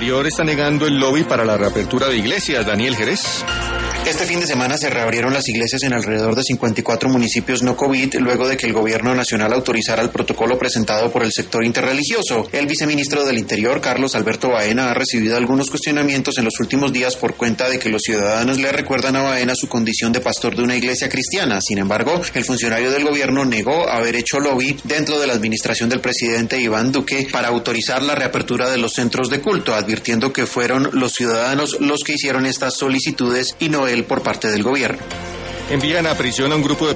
Interior está negando el lobby para la reapertura de iglesias. Daniel Jerez. Este fin de semana se reabrieron las iglesias en alrededor de 54 municipios no COVID, luego de que el gobierno nacional autorizara el protocolo presentado por el sector interreligioso. El viceministro del Interior, Carlos Alberto Baena, ha recibido algunos cuestionamientos en los últimos días por cuenta de que los ciudadanos le recuerdan a Baena su condición de pastor de una iglesia cristiana. Sin embargo, el funcionario del gobierno negó haber hecho lobby dentro de la administración del presidente Iván Duque para autorizar la reapertura de los centros de culto, advirtiendo que fueron los ciudadanos los que hicieron estas solicitudes y no él por parte del gobierno. Envían a prisión a un grupo de